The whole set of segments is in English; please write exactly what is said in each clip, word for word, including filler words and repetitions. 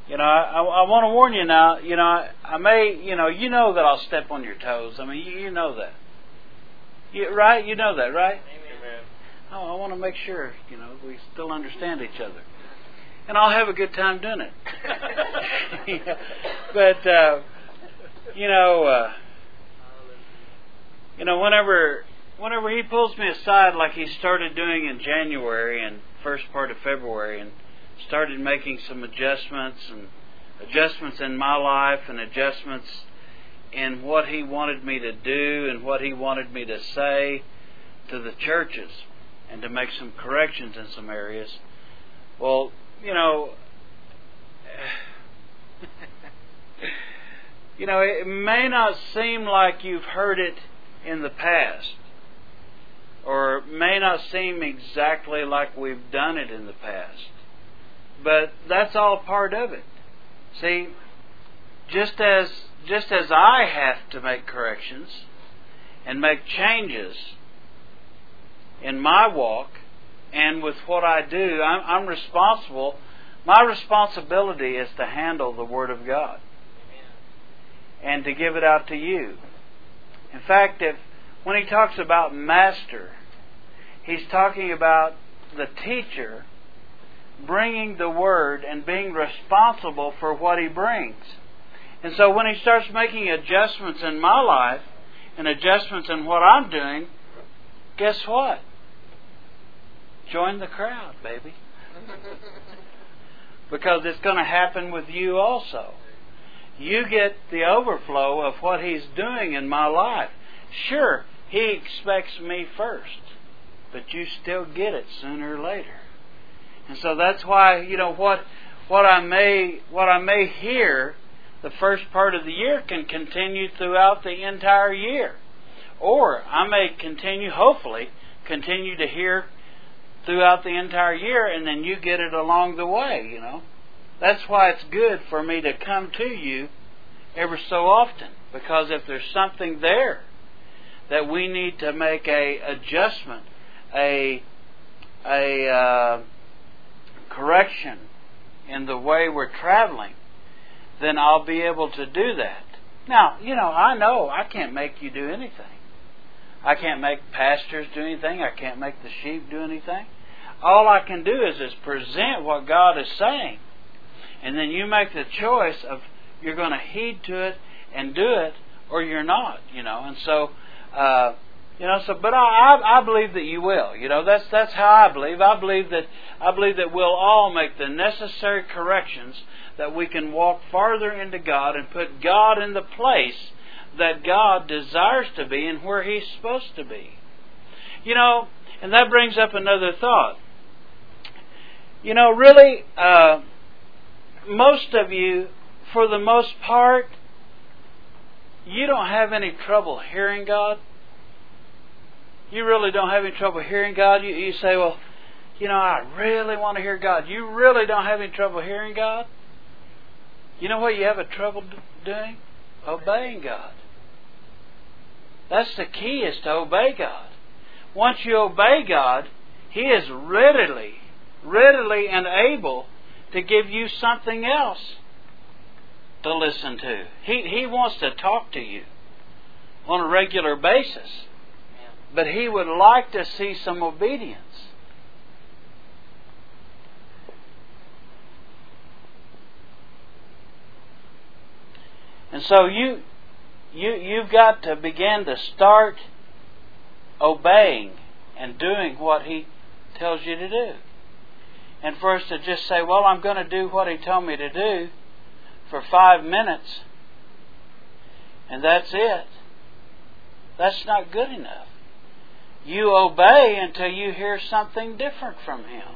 You know, I, I, I want to warn you now, you know, I, I may, you know, you know that I'll step on your toes. I mean, you, you know that. You, right? You know that, right? Amen. Oh, I want to make sure, you know, we still understand each other. And I'll have a good time doing it. Yeah. But, uh, you know, uh, you know, whenever, whenever he pulls me aside like he started doing in January and first part of February and started making some adjustments and adjustments in my life and adjustments in what he wanted me to do and what he wanted me to say to the churches and to make some corrections in some areas. Well, you know, you know, it may not seem like you've heard it in the past, or it may not seem exactly like we've done it in the past. But that's all part of it. See, just as just as I have to make corrections and make changes in my walk and with what I do, I'm, I'm responsible. My responsibility is to handle the Word of God and to give it out to you. In fact, if when he talks about master, he's talking about the teacher bringing the Word and being responsible for what he brings. And so when he starts making adjustments in my life and adjustments in what I'm doing, guess what? Join the crowd, baby. Because it's going to happen with you also. You get the overflow of what he's doing in my life. Sure, he expects me first, but you still get it sooner or later. And so that's why, you know, what what I may what I may hear the first part of the year can continue throughout the entire year. Or I may continue, hopefully, continue to hear throughout the entire year, and then you get it along the way, you know. That's why it's good for me to come to you every so often. Because if there's something there that we need to make a adjustment, a a uh, correction in the way we're traveling, then I'll be able to do that. Now, you know, I know I can't make you do anything. I can't make pastors do anything. I can't make the sheep do anything. All I can do is, is present what God is saying. And then you make the choice of you're going to heed to it and do it, or you're not, you know. And so, uh, you know, so, but I, I believe that you will. You know, that's that's how I believe. I believe that I believe that we'll all make the necessary corrections that we can walk farther into God and put God in the place that God desires to be and where He's supposed to be. You know, and that brings up another thought. You know, really, uh, most of you, for the most part, you don't have any trouble hearing God. You really don't have any trouble hearing God. You, you say, well, you know, I really want to hear God. You really don't have any trouble hearing God. You know what you have a trouble doing? Obeying God. That's the key, is to obey God. Once you obey God, He is readily, readily and able to give you something else to listen to. He, he wants to talk to you on a regular basis. But He would like to see some obedience. And so you, you, you've got to begin to start obeying and doing what He tells you to do. And for us to just say, well, I'm going to do what He told me to do for five minutes, and that's it. That's not good enough. You obey until you hear something different from Him.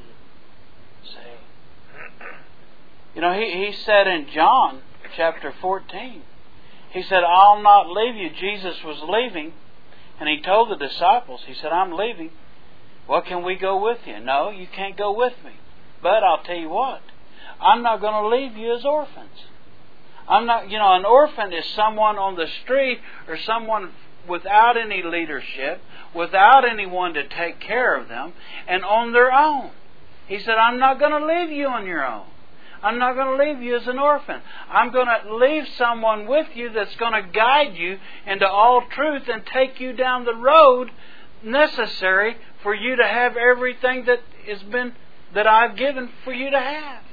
See? You know, He, he said in John chapter fourteen, He said, I'll not leave you. Jesus was leaving, and He told the disciples, He said, I'm leaving. Well, can we go with you? No, you can't go with me. But I'll tell you what, I'm not going to leave you as orphans. I'm not, you know, an orphan is someone on the street or someone without any leadership, without anyone to take care of them, and on their own. He said, I'm not going to leave you on your own. I'm not going to leave you as an orphan. I'm going to leave someone with you that's going to guide you into all truth and take you down the road necessary for you to have everything that has been that I've given for you to have.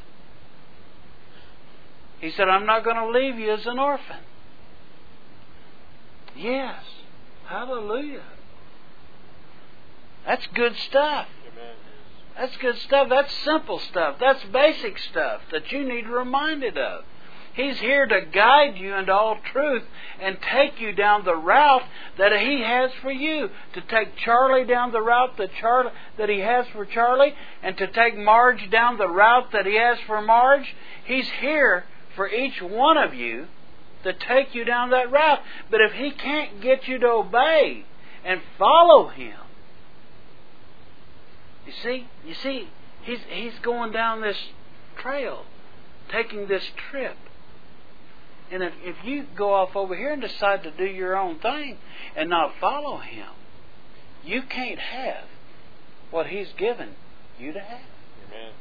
He said, I'm not going to leave you as an orphan. Yes. Hallelujah. That's good stuff. Amen. That's good stuff. That's simple stuff. That's basic stuff that you need reminded of. He's here to guide you into all truth and take you down the route that He has for you. To take Charlie down the route that Charlie that He has for Charlie, and to take Marge down the route that He has for Marge. He's here for each one of you to take you down that route. But if He can't get you to obey and follow Him, you see, you see, He's He's going down this trail, taking this trip. And if, if you go off over here and decide to do your own thing and not follow Him, you can't have what He's given you to have. Amen.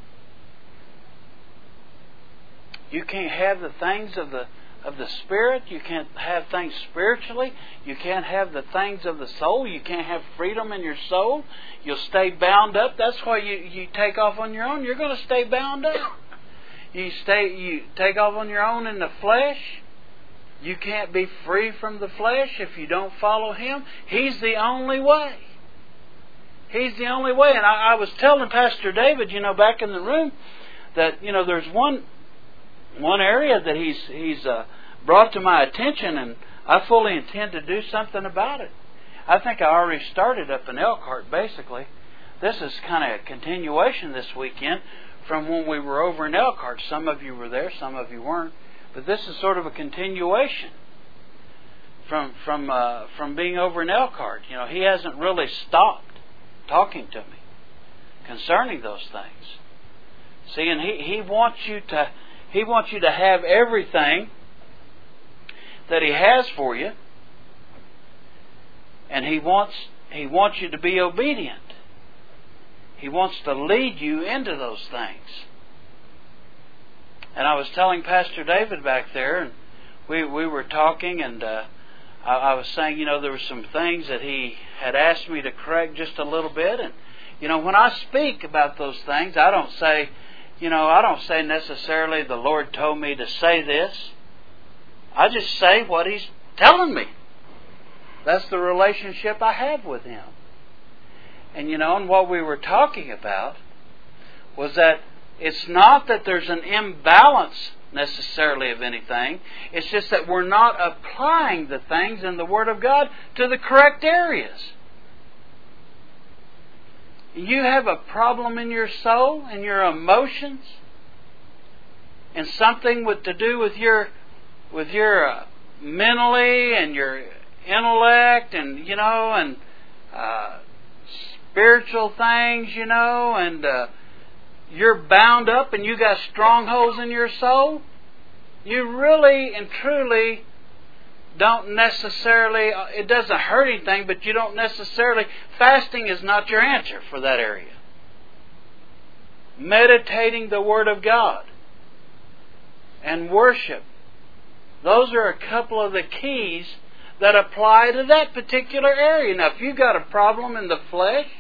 You can't have the things of the of the Spirit. You can't have things spiritually. You can't have the things of the soul. You can't have freedom in your soul. You'll stay bound up. That's why you, you take off on your own. You're going to stay bound up. You stay. You take off on your own in the flesh. You can't be free from the flesh if you don't follow Him. He's the only way. He's the only way. And I, I was telling Pastor David, you know, back in the room, that you know there's one one area that he's he's uh, brought to my attention, and I fully intend to do something about it. I think I already started up in Elkhart. Basically, this is kind of a continuation this weekend from when we were over in Elkhart. Some of you were there, some of you weren't. But this is sort of a continuation from from uh, from being over in Elkhart. You know, he hasn't really stopped talking to me concerning those things. See, and he, he wants you to he wants you to have everything that He has for you, and he wants he wants you to be obedient. He wants to lead you into those things. And I was telling Pastor David back there, and we we were talking, and uh, I, I was saying, you know, there were some things that he had asked me to correct just a little bit. And, you know, when I speak about those things, I don't say, you know, I don't say necessarily the Lord told me to say this. I just say what He's telling me. That's the relationship I have with Him. And, you know, and what we were talking about was that it's not that there's an imbalance necessarily of anything. It's just that we're not applying the things in the Word of God to the correct areas. You have a problem in your soul and your emotions, and something with to do with your with your uh, mentally and your intellect, and you know, and uh, spiritual things, you know, and uh, you're bound up and you got strongholds in your soul. You really and truly don't necessarily, it doesn't hurt anything, but you don't necessarily, fasting is not your answer for that area. Meditating the Word of God and worship, those are a couple of the keys that apply to that particular area. Now, if you've got a problem in the flesh,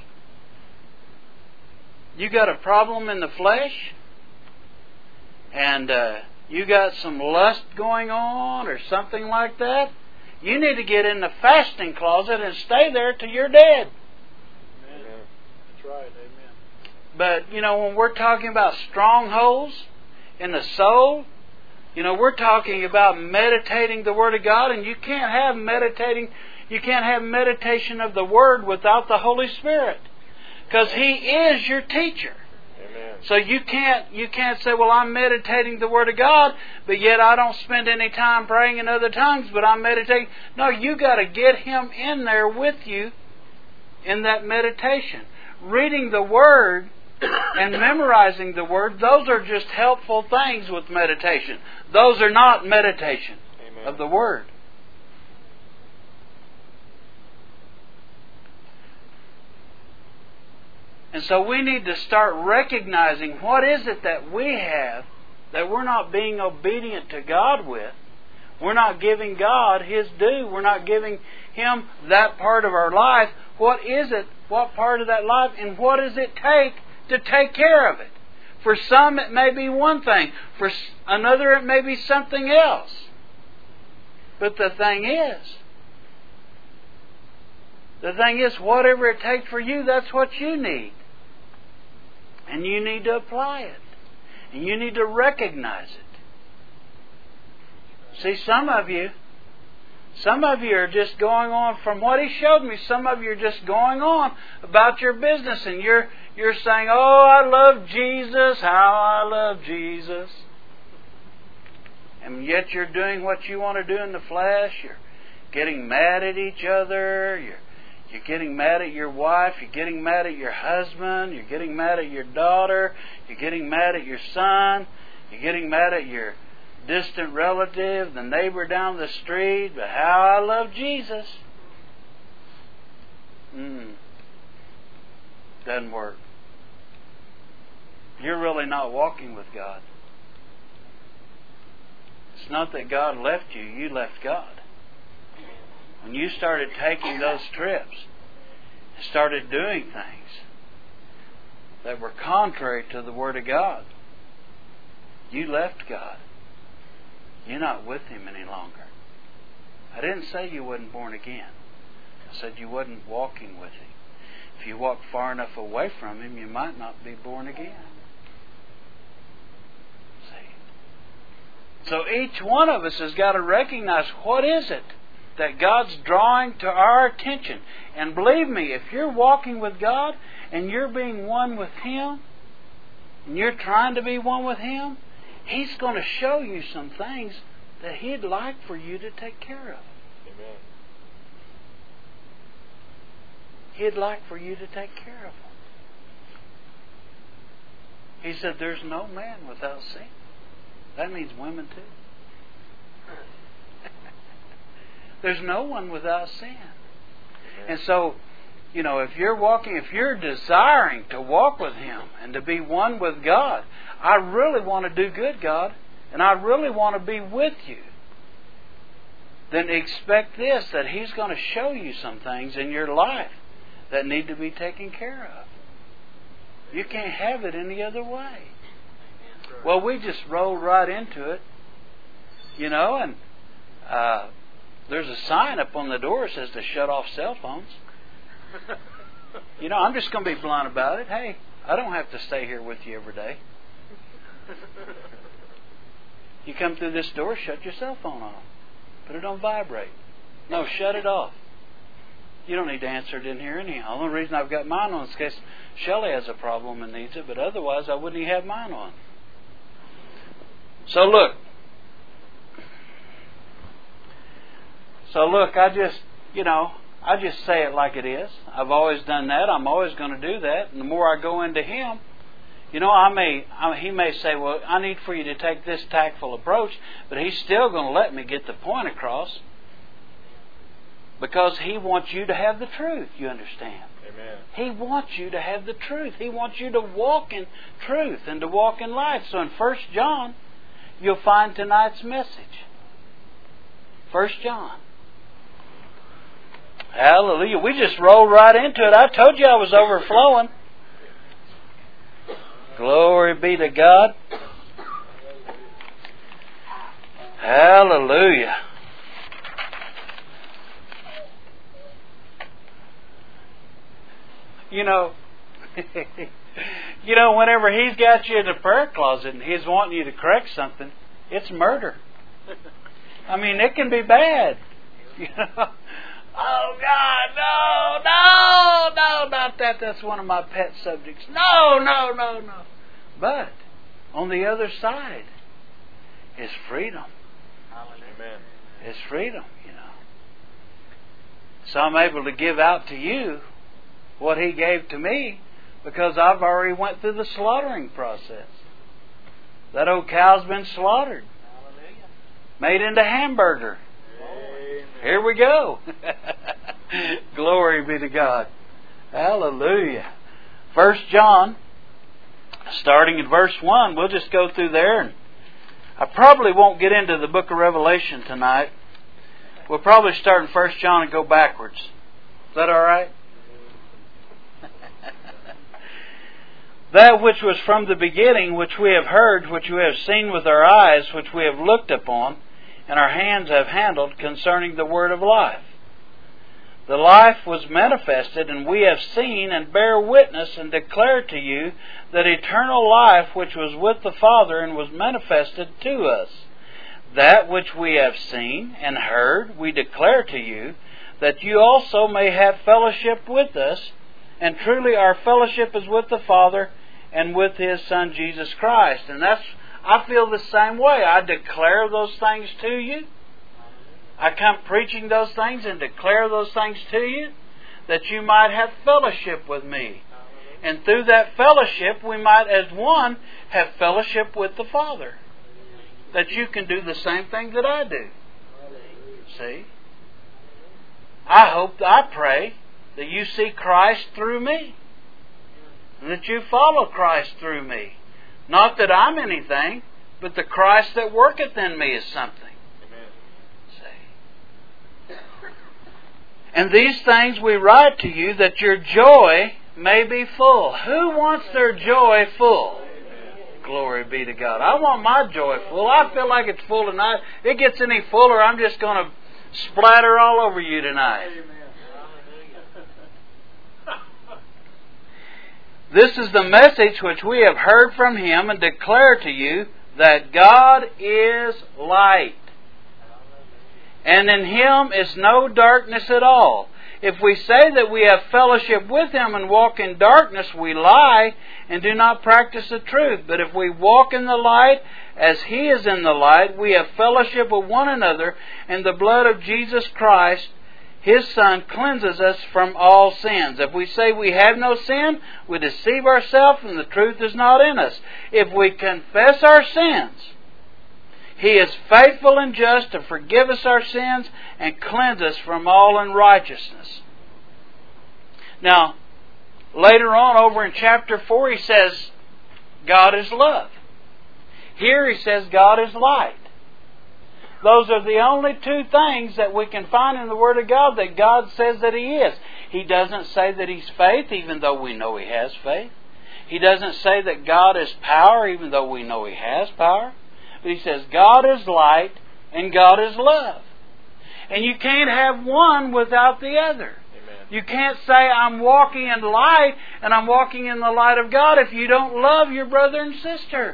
you got a problem in the flesh, and uh, you got some lust going on or something like that, you need to get in the fasting closet and stay there till you're dead. Amen. That's right. Amen. But, you know, when we're talking about strongholds in the soul, you know, we're talking about meditating the Word of God, and you can't have meditating, you can't have meditation of the Word without the Holy Spirit. Because He is your teacher. Amen. So you can't you can't say, well, I'm meditating the Word of God, but yet I don't spend any time praying in other tongues, but I'm meditating. No, you got to get Him in there with you in that meditation. Reading the Word and memorizing the Word, those are just helpful things with meditation. Those are not meditation Amen. Of the Word. And so we need to start recognizing what is it that we have that we're not being obedient to God with, we're not giving God His due, we're not giving Him that part of our life, what is it, what part of that life, and what does it take to take care of it? For some it may be one thing, for another it may be something else. But the thing is, the thing is, whatever it takes for you, that's what you need. And you need to apply it. And you need to recognize it. See, some of you, some of you are just going on, from what He showed me, some of you are just going on about your business, and you're you're saying, oh, I love Jesus, how I love Jesus. And yet you're doing what you want to do in the flesh. You're getting mad at each other. You're You're getting mad at your wife. You're getting mad at your husband. You're getting mad at your daughter. You're getting mad at your son. You're getting mad at your distant relative, the neighbor down the street. But how I love Jesus. Mm. Doesn't work. You're really not walking with God. It's not that God left you. You left God. When you started taking those trips and started doing things that were contrary to the Word of God, you left God. You're not with Him any longer. I didn't say you wasn't born again. I said you wasn't walking with Him. If you walked far enough away from Him, you might not be born again. See? So each one of us has got to recognize, what is it that God's drawing to our attention? And believe me, if you're walking with God and you're being one with Him, and you're trying to be one with Him, He's going to show you some things that He'd like for you to take care of. Amen. He'd like for you to take care of them. He said, there's no man without sin. That means women too. There's no one without sin. And so, you know, if you're walking, if you're desiring to walk with Him and to be one with God, I really want to do good, God, and I really want to be with you, then expect this, that He's going to show you some things in your life that need to be taken care of. You can't have it any other way. Well, we just rolled right into it, you know, and uh, there's a sign up on the door that says to shut off cell phones. You know, I'm just going to be blunt about it. Hey, I don't have to stay here with you every day. You come through this door, shut your cell phone off. Put it on vibrate. No, shut it off. You don't need to answer it in here anyhow. The only reason I've got mine on is in case Shelley has a problem and needs it, but otherwise I wouldn't even have mine on. So look. So look, I just, you know, I just say it like it is. I've always done that. I'm always going to do that. And the more I go into Him, you know, I may, I, He may say, well, I need for you to take this tactful approach, but He's still going to let me get the point across because He wants you to have the truth, you understand? Amen. He wants you to have the truth. He wants you to walk in truth and to walk in life. So in First John, you'll find tonight's message. First John. Hallelujah. We just rolled right into it. I told you I was overflowing. Glory be to God. Hallelujah. You know, you know, whenever He's got you in the prayer closet and He's wanting you to correct something, it's murder. I mean, it can be bad. You know. Oh, God, no, no, no, not that. That's one of my pet subjects. No, no, no, no. But on the other side is freedom. Amen. Is freedom, you know. So I'm able to give out to you what He gave to me because I've already went through the slaughtering process. That old cow's been slaughtered. Made into hamburger. Here we go. Glory be to God. Hallelujah. First John, starting at verse one, we'll just go through there and I probably won't get into the book of Revelation tonight. We'll probably start in First John and go backwards. Is that all right? That which was from the beginning, which we have heard, which we have seen with our eyes, which we have looked upon, and our hands have handled concerning the word of life. The life was manifested, and we have seen and bear witness and declare to you that eternal life which was with the Father and was manifested to us. That which we have seen and heard we declare to you, that you also may have fellowship with us. And truly our fellowship is with the Father and with His Son Jesus Christ. And that's, I feel the same way. I declare those things to you. I come preaching those things and declare those things to you, that you might have fellowship with me. And through that fellowship, we might, as one, have fellowship with the Father. That you can do the same thing that I do. See? I hope, I pray, that you see Christ through me. And that you follow Christ through me. Not that I'm anything, but the Christ that worketh in me is something. And these things we write to you, that your joy may be full. Who wants their joy full? Glory be to God. I want my joy full. I feel like it's full tonight. If it gets any fuller, I'm just going to splatter all over you tonight. This is the message which we have heard from Him and declare to you, that God is light. And in Him is no darkness at all. If we say that we have fellowship with Him and walk in darkness, we lie and do not practice the truth. But if we walk in the light, as He is in the light, we have fellowship with one another, and the blood of Jesus Christ, His Son, cleanses us from all sins. If we say we have no sin, we deceive ourselves, and the truth is not in us. If we confess our sins, He is faithful and just to forgive us our sins and cleanse us from all unrighteousness. Now, later on over in chapter four, He says, God is love. Here He says, God is light. Those are the only two things that we can find in the Word of God that God says that He is. He doesn't say that He's faith, even though we know He has faith. He doesn't say that God is power, even though we know He has power. But He says God is light and God is love. And you can't have one without the other. Amen. You can't say I'm walking in light and I'm walking in the light of God if you don't love your brother and sister.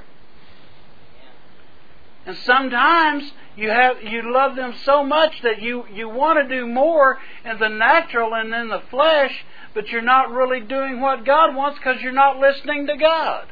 And sometimes you have you love them so much that you, you want to do more in the natural and in the flesh, but you're not really doing what God wants because you're not listening to God.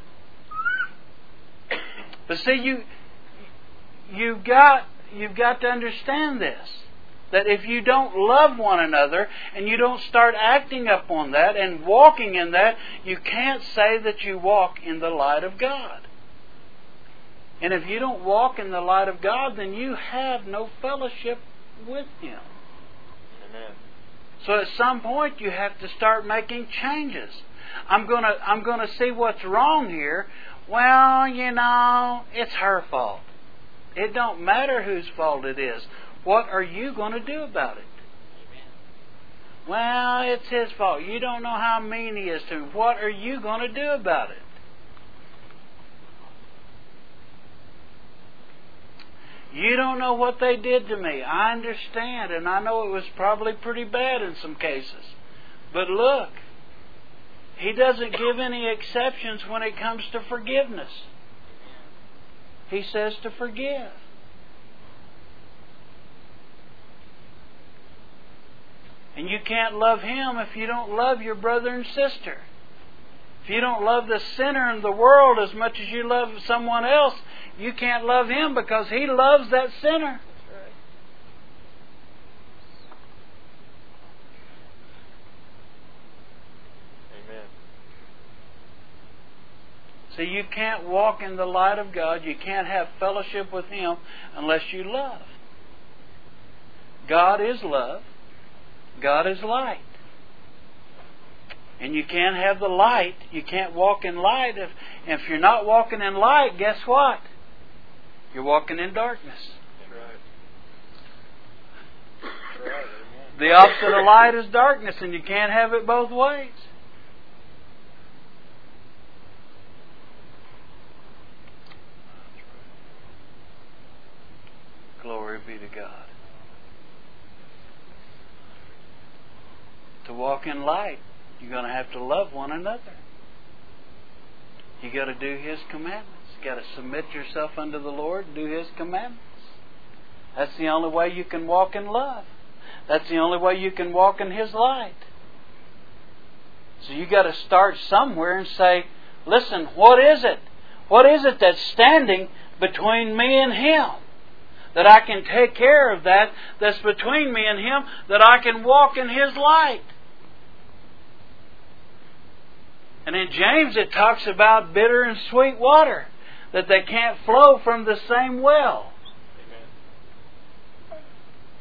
But see, you You've got, you've got to understand this. That if you don't love one another and you don't start acting upon that and walking in that, you can't say that you walk in the light of God. And if you don't walk in the light of God, then you have no fellowship with Him. Amen. So at some point you have to start making changes. I'm gonna, I'm gonna see what's wrong here. Well, you know, it's her fault. It don't matter whose fault it is. What are you going to do about it? Amen. Well, it's his fault. You don't know how mean he is to him. What are you going to do about it? You don't know what they did to me. I understand, and I know it was probably pretty bad in some cases. But look, He doesn't give any exceptions when it comes to forgiveness. He says to forgive. And you can't love Him if you don't love your brother and sister. If you don't love the sinner in the world as much as you love someone else, you can't love Him because He loves that sinner. That's right. Amen. See, you can't walk in the light of God. You can't have fellowship with Him unless you love. God is love. God is light. And you can't have the light. You can't walk in light. If, if you're not walking in light, guess what? you're walking in darkness. That's right. That's right. Amen. The opposite of light is darkness, and you can't have it both ways. Glory be to God. To walk in light, you're going to have to love one another. You got to do His commandments. You got to submit yourself unto the Lord and do His commandments. That's the only way you can walk in love. That's the only way you can walk in His light. So you got to start somewhere and say, listen, what is it? What is it that's standing between me and Him? That I can take care of that that's between me and Him, that I can walk in His light. And in James it talks about bitter and sweet water, that they can't flow from the same well. Amen.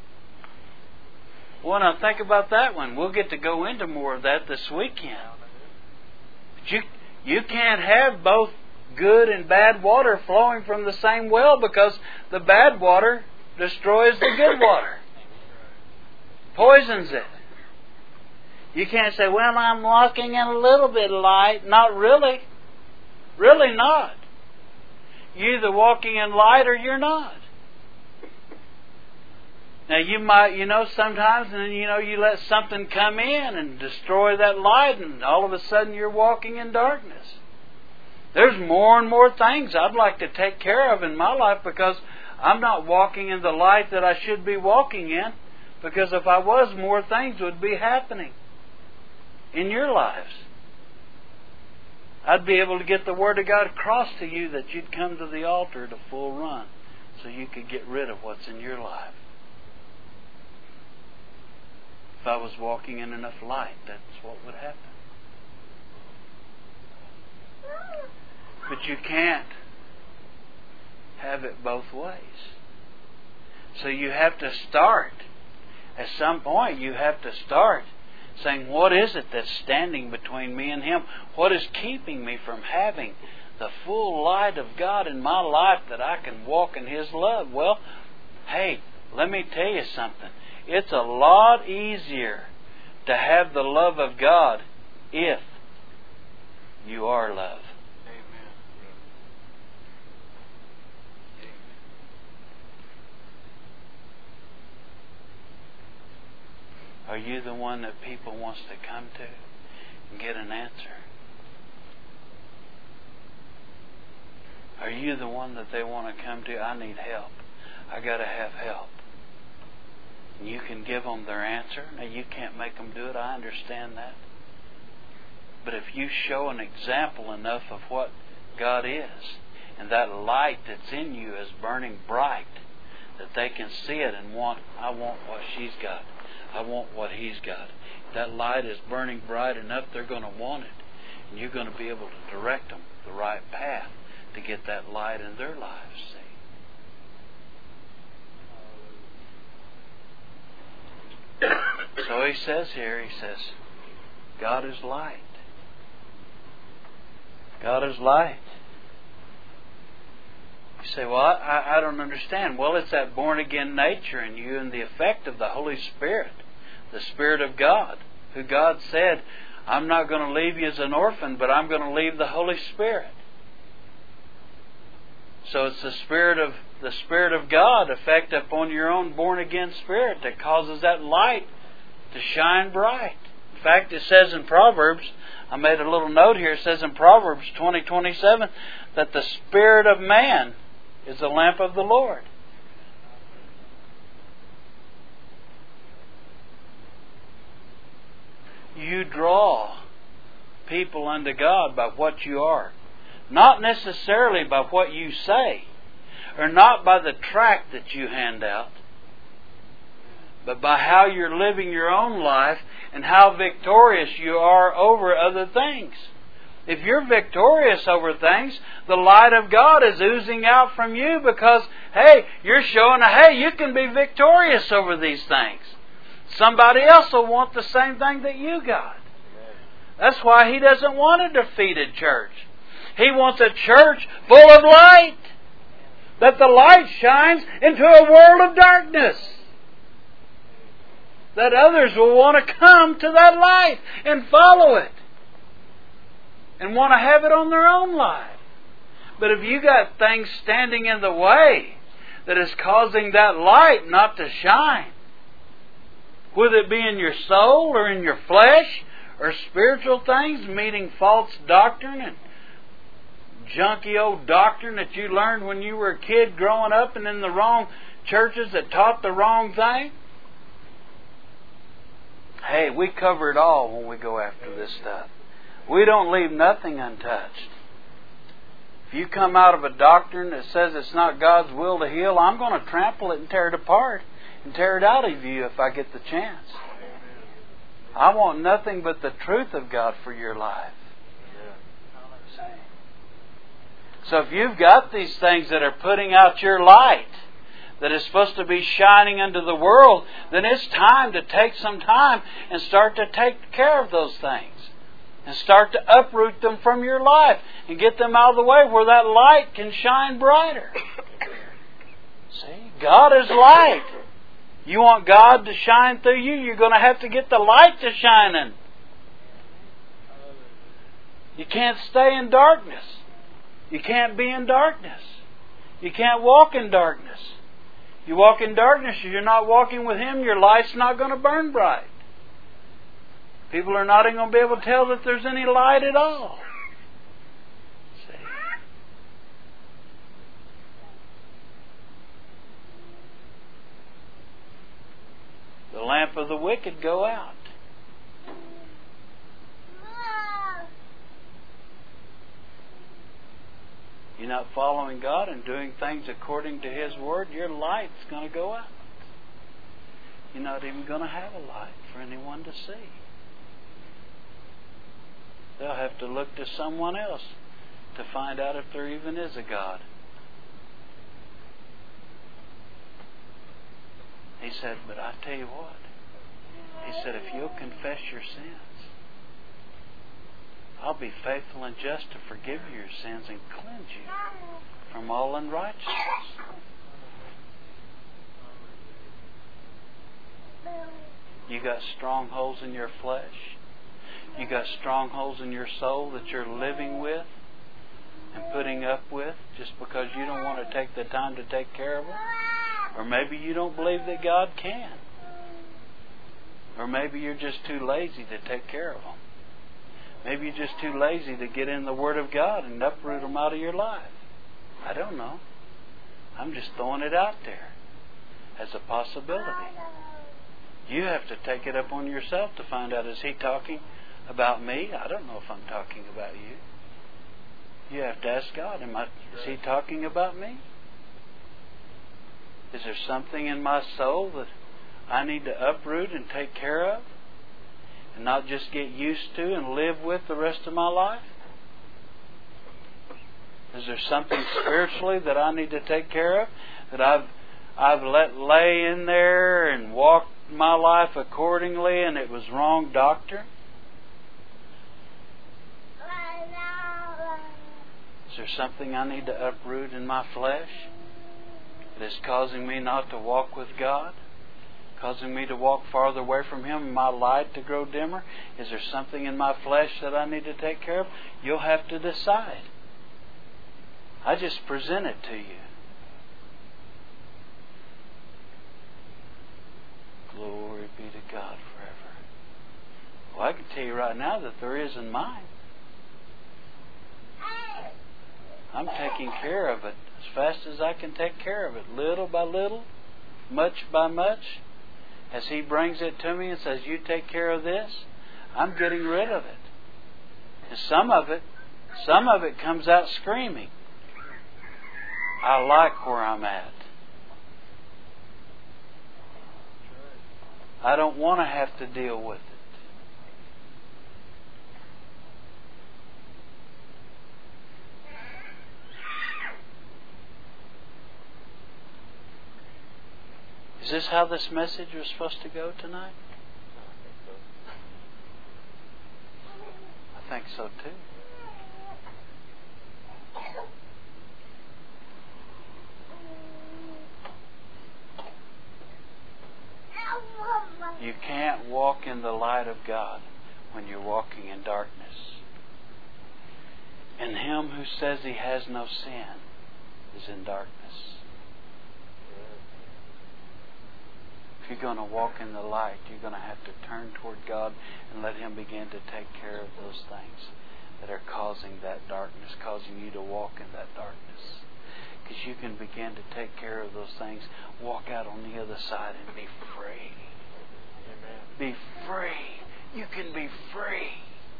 Well, now think about that one. We'll get to go into more of that this weekend. But you, you can't have both good and bad water flowing from the same well, because the bad water destroys the good water. Poisons it. You can't say, well, I'm walking in a little bit of light. Not really. Really not. You're either walking in light or you're not. Now you might, you know, sometimes, and you know, you let something come in and destroy that light, and all of a sudden you're walking in darkness. There's more and more things I'd like to take care of in my life, because I'm not walking in the light that I should be walking in. Because if I was, more things would be happening in your lives. I'd be able to get the Word of God across to you that you'd come to the altar to full run, so you could get rid of what's in your life. If I was walking in enough light, that's what would happen. But you can't have it both ways. So you have to start. At some point you have to start saying, what is it that's standing between me and Him? What is keeping me from having the full light of God in my life, that I can walk in His love? Well, hey, let me tell you something. It's a lot easier to have the love of God if you are love. Are you the one that people wants to come to and get an answer? Are you the one that they want to come to? I need help. I got to have help. And you can give them their answer. Now, you can't make them do it. I understand that. But if you show an example enough of what God is, and that light that's in you is burning bright, that they can see it and want, I want what she's got. I want what he's got. If that light is burning bright enough, they're going to want it. And you're going to be able to direct them the right path to get that light in their lives. See? So he says here, he says, God is light. God is light. You say, well, I, I don't understand. Well, it's that born-again nature in you and the effect of the Holy Spirit, the Spirit of God, who God said, I'm not going to leave you as an orphan, but I'm going to leave the Holy Spirit. So it's the Spirit of the Spirit of God effect upon your own born-again spirit that causes that light to shine bright. In fact, it says in Proverbs, I made a little note here, it says in Proverbs twenty twenty-seven that the spirit of man is the lamp of the Lord. You draw people unto God by what you are. Not necessarily by what you say, or not by the tract that you hand out, but by how you're living your own life and how victorious you are over other things. If you're victorious over things, the light of God is oozing out from you because, hey, you're showing, hey, you can be victorious over these things. Somebody else will want the same thing that you got. That's why He doesn't want a defeated church. He wants a church full of light. that the light shines into a world of darkness. That others will want to come to that light and follow it. And want to have it on their own life. But if you got things standing in the way that is causing that light not to shine, whether it be in your soul or in your flesh or spiritual things, meeting false doctrine and junky old doctrine that you learned when you were a kid growing up and in the wrong churches that taught the wrong thing. Hey, we cover it all when we go after this stuff. We don't leave nothing untouched. If you come out of a doctrine that says it's not God's will to heal, I'm going to trample it and tear it apart and tear it out of you if I get the chance. I want nothing but the truth of God for your life. So if you've got these things that are putting out your light, that is supposed to be shining into the world, then it's time to take some time and start to take care of those things. And start to uproot them from your life and get them out of the way where that light can shine brighter. See, God is light. You want God to shine through you, you're going to have to get the light to shining. You can't stay in darkness. You can't be in darkness. You can't walk in darkness. You walk in darkness, you're not walking with Him, your light's not going to burn bright. People are not even going to be able to tell that there's any light at all. See? The lamp of the wicked go out. You're not following God and doing things according to His Word, your light's going to go out. You're not even going to have a light for anyone to see. They'll have to look to someone else to find out if there even is a God. He said, but I tell you what. He said, if you'll confess your sins, I'll be faithful and just to forgive you your sins and cleanse you from all unrighteousness. You got strongholds in your flesh. You got strongholds in your soul that you're living with and putting up with just because you don't want to take the time to take care of them. Or maybe you don't believe that God can. Or maybe you're just too lazy to take care of them. Maybe you're just too lazy to get in the Word of God and uproot them out of your life. I don't know. I'm just throwing it out there as a possibility. You have to take it up on yourself to find out, is He talking about me? I don't know if I'm talking about you. You have to ask God, am I, is He talking about me? Is there something in my soul that I need to uproot and take care of? And not just get used to and live with the rest of my life? Is there something spiritually that I need to take care of? That I've I've let lay in there and walked my life accordingly and it was wrong doctrine? Is there something I need to uproot in my flesh that is causing me not to walk with God? Causing me to walk farther away from Him and my light to grow dimmer? Is there something in my flesh that I need to take care of? You'll have to decide. I just present it to you. Glory be to God forever. Well, I can tell you right now that there is in mine. I'm taking care of it as fast as I can take care of it, little by little, much by much. As He brings it to me and says, you take care of this, I'm getting rid of it. And some of it, some of it comes out screaming, I like where I'm at. I don't want to have to deal with it. Is this how this message was supposed to go tonight? I think so too. walk in the light of God when you're walking in darkness. And him who says he has no sin is in darkness. If you're going to walk in the light, you're going to have to turn toward God and let Him begin to take care of those things that are causing that darkness, causing you to walk in that darkness. Because you can begin to take care of those things, walk out on the other side and be free. Amen. Be free. You can be free.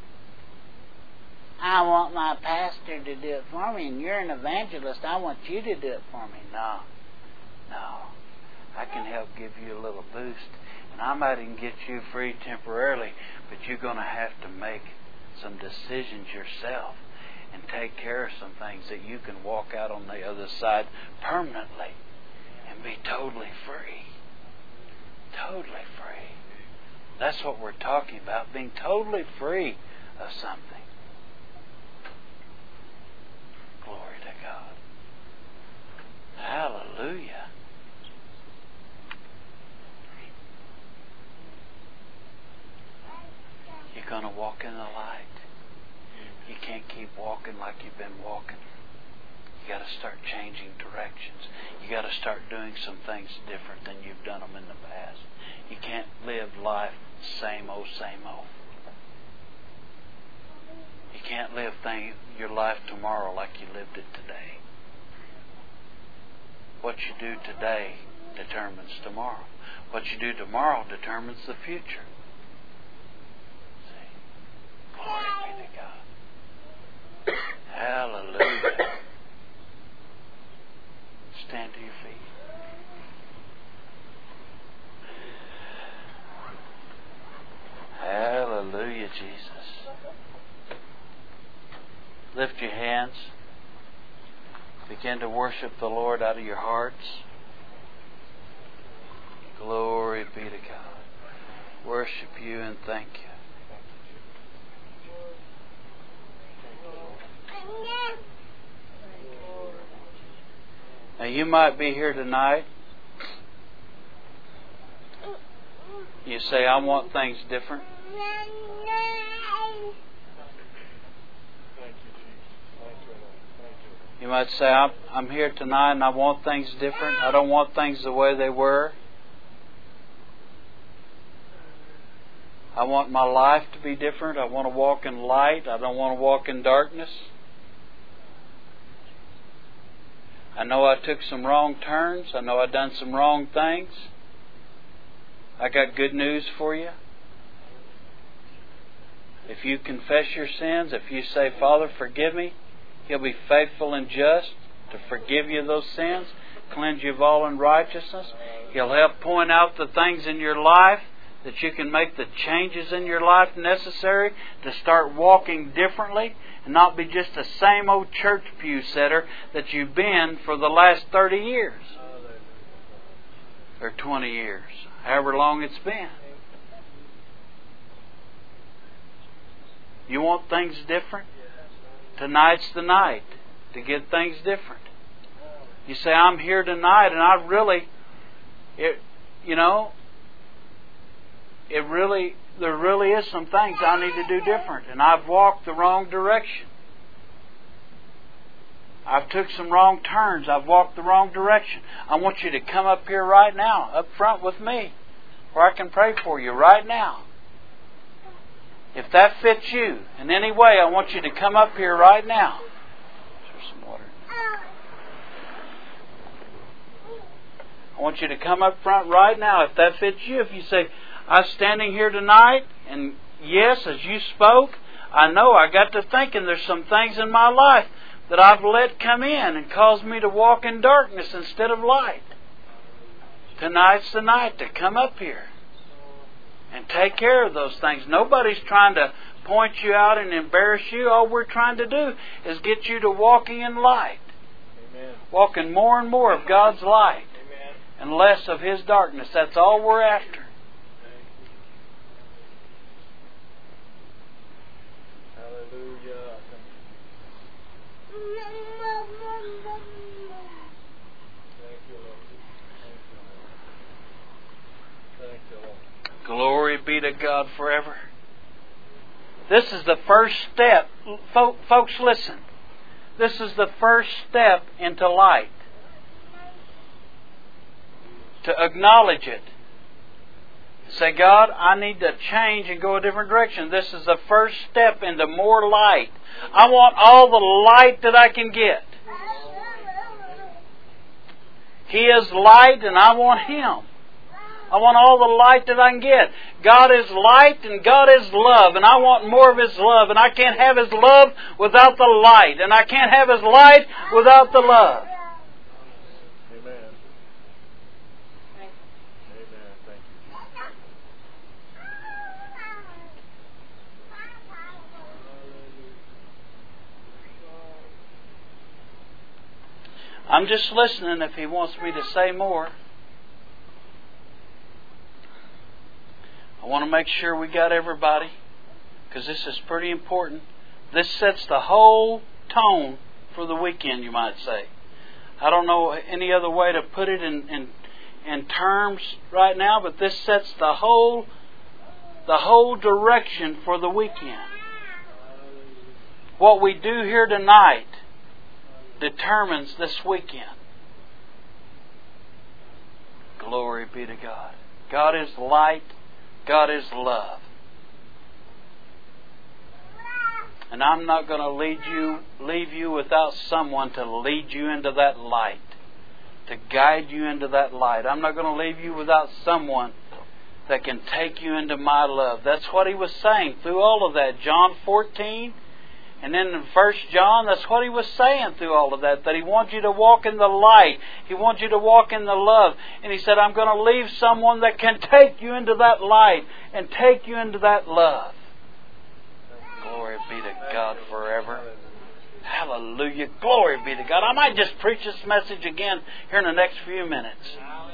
I want my pastor to do it for me, and you're an evangelist. I want you to do it for me. No. No. I can help give you a little boost. And I might even get you free temporarily, but you're going to have to make some decisions yourself and take care of some things that you can walk out on the other side permanently and be totally free. Totally free. That's what we're talking about, being totally free of something. Glory to God. Hallelujah. You're going to walk in the light. You can't keep walking like you've been walking. You got to start changing directions. You got to start doing some things different than you've done them in the past. You can't live life same old, same old. You can't live thing, your life tomorrow like you lived it today. What you do today determines tomorrow. What you do tomorrow determines the future. See? Glory be to God. Hallelujah. Stand to your feet. Hallelujah, Jesus. Lift your hands. Begin to worship the Lord out of your hearts. Glory be to God. Worship you and thank you. Now you might be here tonight. You say, I want things different. You might say, I'm, I'm here tonight and I want things different. I don't want things the way they were. I want my life to be different. I want to walk in light. I don't want to walk in darkness. I know I took some wrong turns. I know I've done some wrong things. I got good news for you. If you confess your sins, if you say, Father, forgive me, He'll be faithful and just to forgive you those sins, cleanse you of all unrighteousness. He'll help point out the things in your life that you can make the changes in your life necessary to start walking differently and not be just the same old church pew setter that you've been for the last thirty years or twenty years, however long it's been. You want things different? Tonight's the night to get things different. You say, I'm here tonight and I really, it, you know, it really, there really is some things I need to do different. And I've walked the wrong direction. I've took some wrong turns. I've walked the wrong direction. I want you to come up here right now, up front with me, where I can pray for you right now. If that fits you in any way, I want you to come up here right now. There's some water. I want you to come up front right now. If that fits you, if you say, I'm standing here tonight, and yes, as you spoke, I know I got to thinking there's some things in my life that I've let come in and caused me to walk in darkness instead of light. Tonight's the night to come up here and take care of those things. Nobody's trying to point you out and embarrass you. All we're trying to do is get you to walking in light. Amen. Walking more and more of God's light. Amen. And less of His darkness. That's all we're after. Hallelujah. Thank you, Lord. Thank you, Lord. Thank you, Lord. Glory be to God forever. This is the first step. Folks, listen. This is the first step into light. To acknowledge it. Say, God, I need to change and go a different direction. This is the first step into more light. I want all the light that I can get. He is light and I want Him. I want all the light that I can get. God is light and God is love, and I want more of His love. And I can't have His love without the light, and I can't have His light without the love. Amen. Amen. Thank you. I'm just listening if He wants me to say more. I want to make sure we got everybody, because this is pretty important. This sets the whole tone for the weekend, you might say. I don't know any other way to put it in, in, in terms right now, but this sets the whole the whole direction for the weekend. What we do here tonight determines this weekend. Glory be to God. God is light. God is love. And I'm not going to lead you, leave you without someone to lead you into that light, to guide you into that light. I'm not going to leave you without someone that can take you into my love. That's what He was saying through all of that. John fourteen, and then in First John, that's what He was saying through all of that, that He wants you to walk in the light. He wants you to walk in the love. And He said, I'm going to leave someone that can take you into that light and take you into that love. Glory be to God forever. Hallelujah. Glory be to God. I might just preach this message again here in the next few minutes.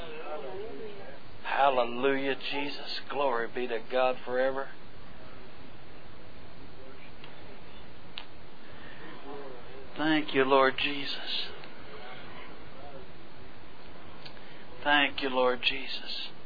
Hallelujah, Jesus. Glory be to God forever. Thank you, Lord Jesus. Thank you, Lord Jesus.